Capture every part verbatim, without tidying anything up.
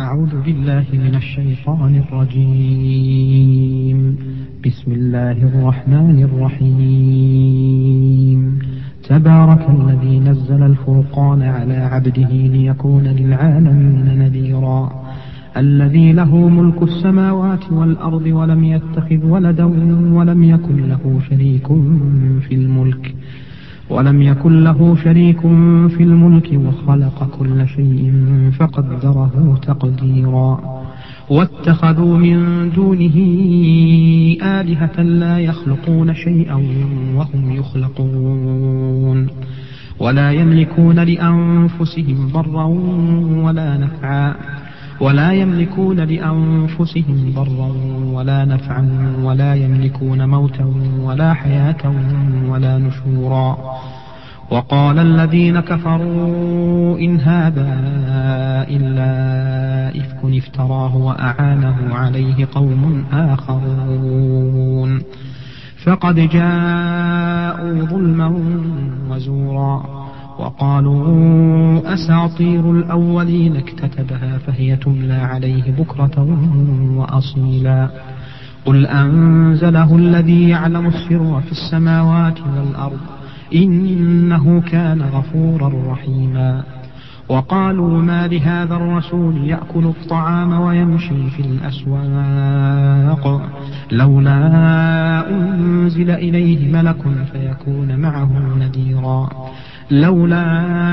أعوذ بالله من الشيطان الرجيم. بسم الله الرحمن الرحيم. تبارك الذي نزل الفرقان على عبده ليكون للعالمين نذيرا. الذي له ملك السماوات والأرض ولم يتخذ ولدا ولم يكن له شريك في الملك ولم يكن له شريك في الملك وخلق كل شيء فقدره تقديرا. واتخذوا من دونه آلهة لا يخلقون شيئا وهم يخلقون ولا يملكون لأنفسهم ضرا ولا نفعا ولا يملكون لأنفسهم ضرا ولا نفعا ولا يملكون موتا ولا حياة ولا نشورا. وقال الذين كفروا إن هذا إلا إفك افتراه وأعانه عليه قوم آخرون فقد جاءوا ظلما وزورا. وقالوا أساطير الأولين اكتتبها فهي تملى عليه بكرة وأصيلا. قل أنزله الذي يعلم السر في السماوات والأرض إنه كان غفورا رحيما. وقالوا ما لهذا الرسول يأكل الطعام ويمشي في الأسواق لولا أنزل إليه ملك فيكون معه نذيرا لولا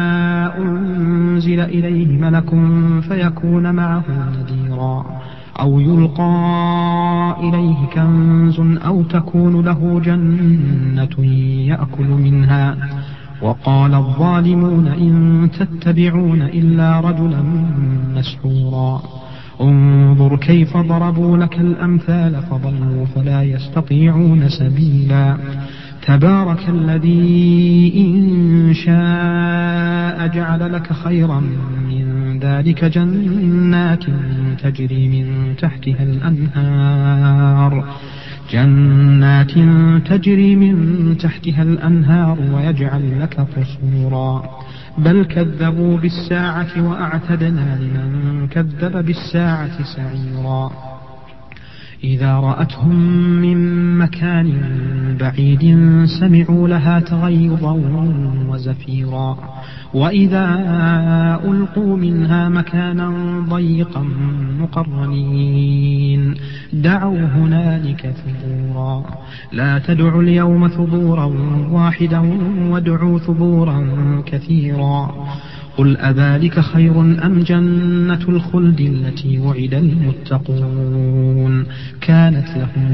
أنزل إليه ملك فيكون معه نذيرا أو يلقى إليه كنز أو تكون له جنة يأكل منها. وقال الظالمون إن تتبعون إلا رجلا مسحورا. انظر كيف ضربوا لك الأمثال فضلوا فلا يستطيعون سبيلا. تبارك الذي إن شاء جعل لك خيرا من ذلك جنات تجري من تحتها الأنهار جنات تجري من تحتها الأنهار ويجعل لك قصورا. بل كذبوا بالساعة وأعتدنا لمن كذب بالساعة سعيرا. إذا رأتهم من مكان بعيد سمعوا لها تغيظا وزفيرا. وإذا ألقوا منها مكانا ضيقا مقرنين دعوا هنالك ثبورا. لا تدعوا اليوم ثبورا واحدا وادعوا ثبورا كثيرا. قل أذلك خير أم جنة الخلد التي وعد المتقون كانت لهم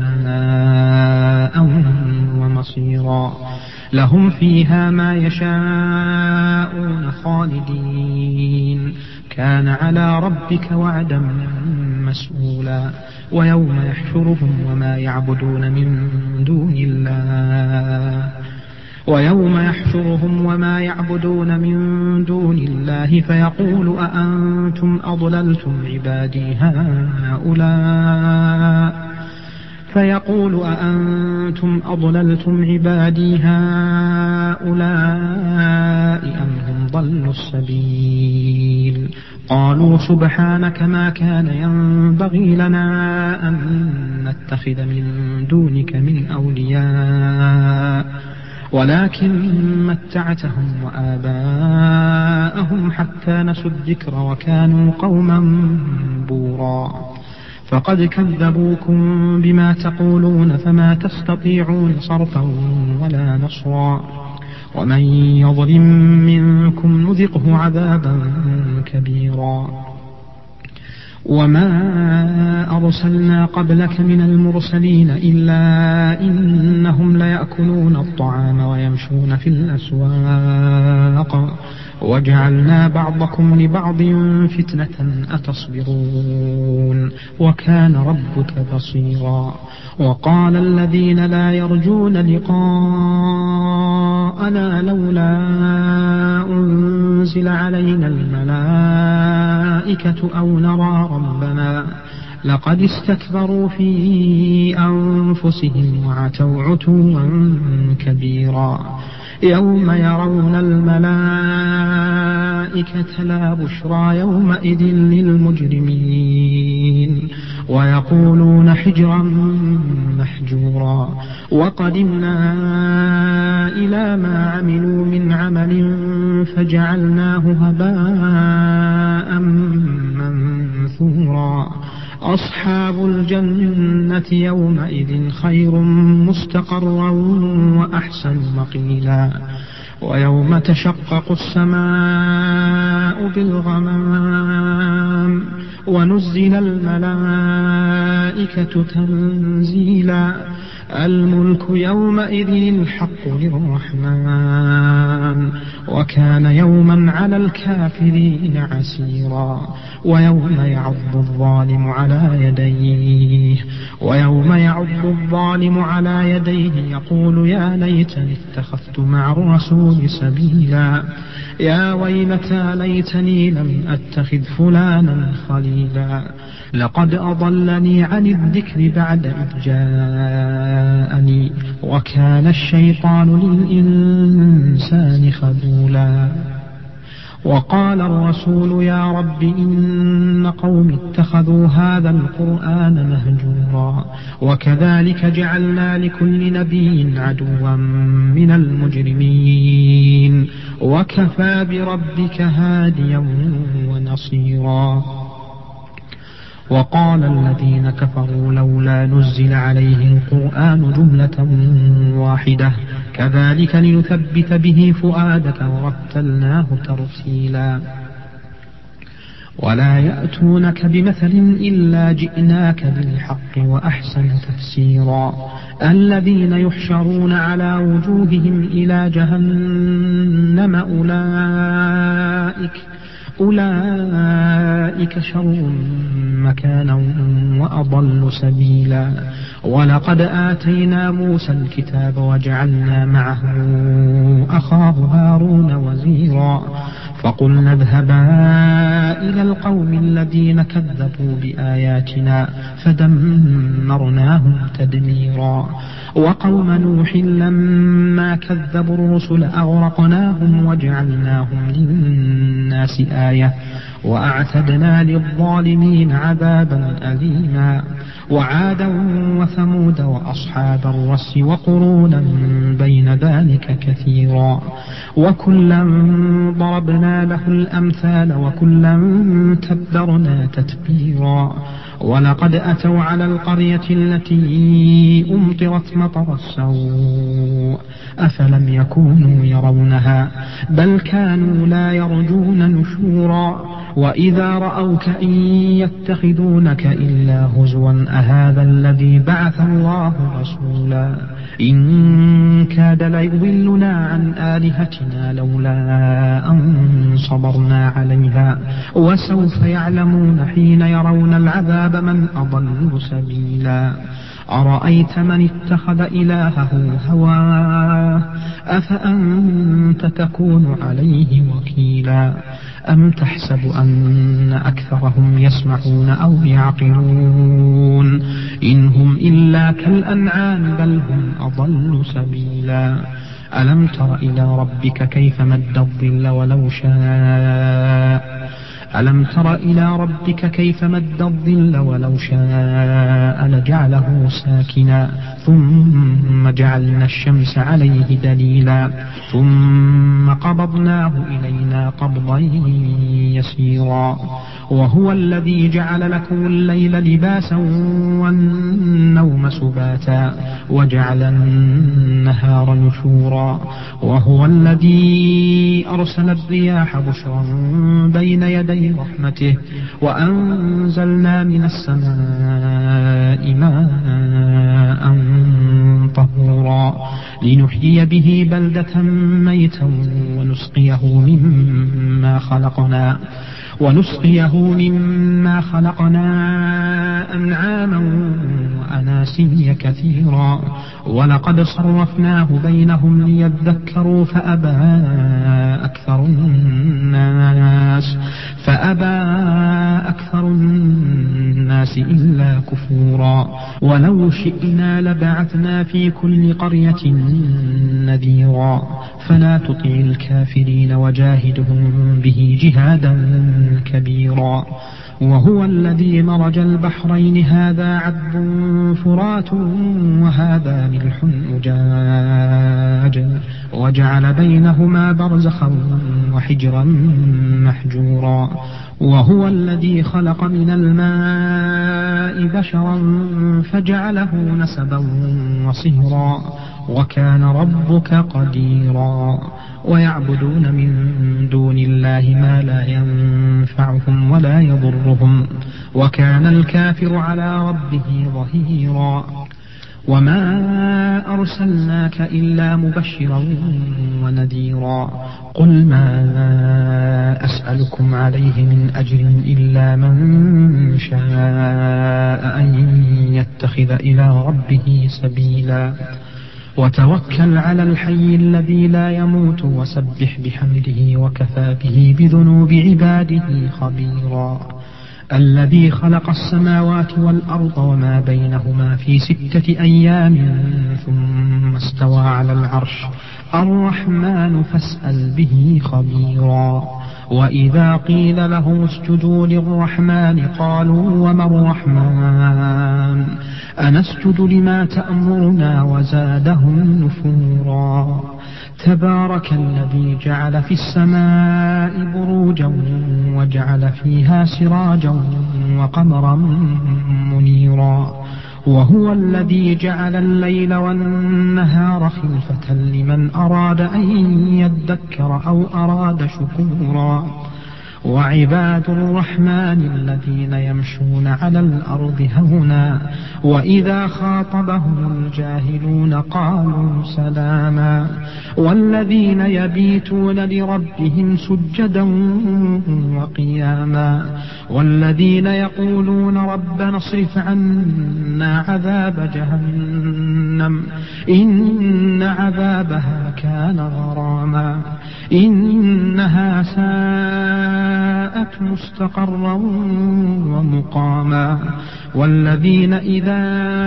جزاء ومصيرا. لهم فيها ما يشاءون خالدين كان على ربك وعدا مسئولا. ويوم يحشرهم وما يعبدون من دون الله ويوم يحشرهم وما يعبدون من دون الله فيقول أأنتم أضللتم عبادي هؤلاء فيقول أأنتم أضللتم عبادي هؤلاء أم هم ضلوا السبيل. قالوا سبحانك ما كان ينبغي لنا أن نتخذ من دونك من أولياء ولكن متعتهم وآباءهم حتى نسوا الذكر وكانوا قوما بورا. فقد كذبوكم بما تقولون فما تستطيعون صرفا ولا نصرا. ومن يظلم منكم نذقه عذابا كبيرا. وما أرسلنا قبلك من المرسلين إلا إنهم ليأكلون الطعام ويمشون في الأسواق وجعلنا بعضكم لبعض فتنة أتصبرون وكان ربك بصيرا. وقال الذين لا يرجون لقاءنا لولا أنزل علينا الملائكة أو نرى ربنا لقد استكبروا في أنفسهم وعتوا عتوا كبيرا. يوم يرون الملائكة لا بشرى يومئذ للمجرمين ويقولون حجرا محجورا وقدمنا إلى ما عملوا من عمل فجعلناه هباء منثورا أصحاب الجنة يومئذ خير مستقرا وأحسن مقيلا ويوم تشقق السماء بالغمام ونزل الملائكة تنزيلا الملك يومئذ الحق للرحمن وكان يوما على الكافرين عسيرا ويوم يعض الظالم على يديه ويوم يعض الظالم على يديه يقول يا ليتني اتخذت مع الرسول سبيلا يا ويلتى ليتني لم أتخذ فلانا خليلا لقد أضلني عن الذكر بعد إذ جاءني وكان الشيطان للإنسان خذولا وقال الرسول يا رب إن قوم اتخذوا هذا القرآن مهجورا وكذلك جعلنا لكل نبي عدوا من المجرمين وكفى بربك هاديا ونصيرا وقال الذين كفروا لولا نزل عليه القرآن جملة واحدة كذلك لنثبت به فؤادك ورتلناه ترتيلا ولا يأتونك بمثل إلا جئناك بالحق وأحسن تفسيرا الذين يحشرون على وجوههم إلى جهنم أولئك أولئك شر مكانا وأضل سبيلا ولقد آتينا موسى الكتاب وجعلنا معه أخاه هارون وزيرا فقلنا اذهبا إلى القوم الذين كذبوا بآياتنا فدمرناهم تدميرا وقوم نوح لما كذبوا الرسل أغرقناهم وجعلناهم للناس آية وأعتدنا للظالمين عذابا أليما وعادا وثمود وأصحاب الرس وقرونا بين ذلك كثيرا وكلا ضربنا له الأمثال وكلا تبرنا تتبيرا ولقد أتوا على القرية التي أمطرت مطر السوء أفلم يكونوا يرونها بل كانوا لا يرجون نشورا وإذا رأوك إن يتخذونك إلا هزوا أهذا الذي بعث الله رسولا إن كاد ليضلنا عن آلهتنا لولا أن صبرنا عليها وسوف يعلمون حين يرون العذاب من أضل سبيلا أرأيت من اتخذ إلهه هواه أفأنت تكون عليه وكيلا أم تحسب أن أكثرهم يسمعون أو يعقلون إن هم إلا كالأنعام بل هم أضل سبيلا ألم تر إلى ربك كيف مد الظل ولو شاء ألم تر إلى ربك كيف مد الظل ولو شاء لجعله ساكنا ثم جعلنا الشمس عليه دليلا ثم قبضناه إلينا قبضا يسيرا وهو الذي جعل لكم الليل لباسا والنوم سباتا وجعل النهار نشورا وهو الذي أرسل الرياح بشرا بين يدي رحمته وأنزلنا من السماء ماء طهورا لنحيي به بلدة ميتا ونسقيه مما خلقنا ونسقيه مما خلقنا أنعاما وأناسيا كثيرا ولقد صرفناه بينهم ليذكروا فأبى أكثر الناس فأبى أكثر الناس الناس إلا كفورا ولو شئنا لبعثنا في كل قرية نذيرا فلا تطع الكافرين وجاهدهم به جهادا كبيرا وهو الذي مرج البحرين هذا عذب فرات وهذا ملح أجاج وجعل بينهما برزخا وحجرا محجورا وهو الذي خلق من الماء بشرا فجعله نسبا وصهرا وكان ربك قديرا ويعبدون من دون الله ما لا ينفعهم ولا يضرهم وكان الكافر على ربه ظهيرا وما أرسلناك إلا مبشرا ونذيرا قل ما أسألكم عليه من أجر إلا من شاء أن يتخذ إلى ربه سبيلا وتوكل على الحي الذي لا يموت وسبح بحمده وكفى به بذنوب عباده خبيرا الذي خلق السماوات والأرض وما بينهما في ستة أيام ثم استوى على العرش الرحمن فاسأل به خبيرا وإذا قيل له اسجدوا للرحمن قالوا وما الرحمن أنسجد لما تأمرنا وزادهم نفورا تبارك الذي جعل في السماء بروجا وجعل فيها سراجا وقمرا منيرا وهو الذي جعل الليل والنهار خلفة لمن أراد أن يذكر أو أراد شكورا وعباد الرحمن الذين يمشون على الأرض هونا وإذا خاطبهم الجاهلون قالوا سلاما والذين يبيتون لربهم سجدا وقياما والذين يقولون ربنا اصرف عنا عذاب جهنم إن عذابها كان غراما إنها ساءت مستقرا ومقاما والذين إذا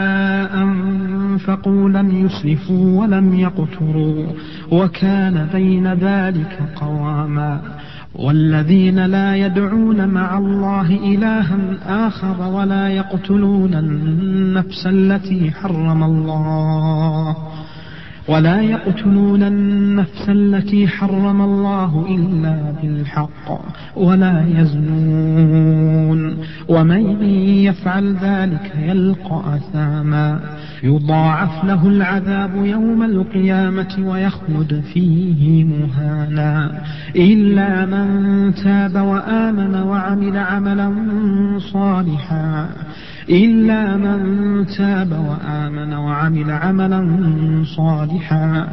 أنفقوا لم يسرفوا ولم يقتروا وكان بين ذلك قواما والذين لا يدعون مع الله إلها آخر ولا يقتلون النفس التي حرم الله ولا يقتلون النفس التي حرم الله إلا بالحق ولا يزنون ومن يفعل ذلك يلقى أثاما يضاعف له العذاب يوم القيامة ويخلد فيه مهانا إلا من تاب وآمن وعمل عملا صالحا إلا من تاب وآمن وعمل عملا صالحا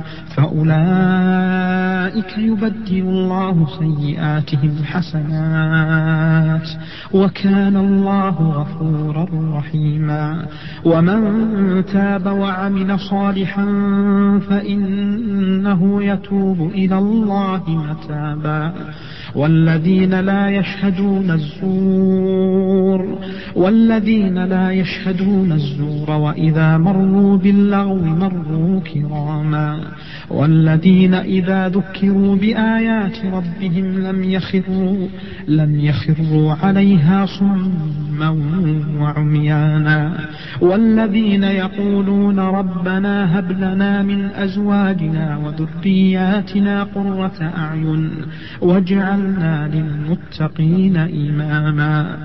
فأولئك يبدل الله سيئاتهم حسنات وكان الله غفورا رحيما ومن تاب وعمل صالحا فإنه يتوب إلى الله متابا والذين لا يشهدون الزور والذين لا يشهدون الزور وإذا مروا باللغو مروا كراما والذين إذا ذكروا بآيات ربهم لم يخروا لم يخروا عليها صما وعميانا والذين يقولون ربنا هب لنا من أزواجنا وذرياتنا قرة أعين واجعلنا للمتقين إماما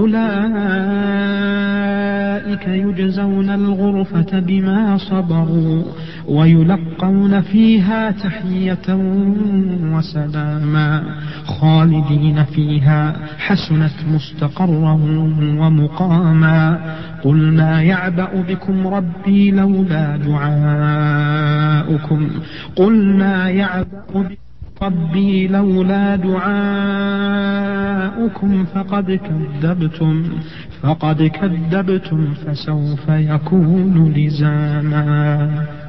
أولئك يجزون الغرفة بما صبروا ويلقون فيها تحية وسلاما خالدين فيها حسنت مستقرا ومقاما قل ما يعبأ بكم ربي لولا دعاؤكم قل ما يعبأ بكم ربي لولا دعاؤكم فقد كذبتم فقد كذبتم فسوف يكون لزاما.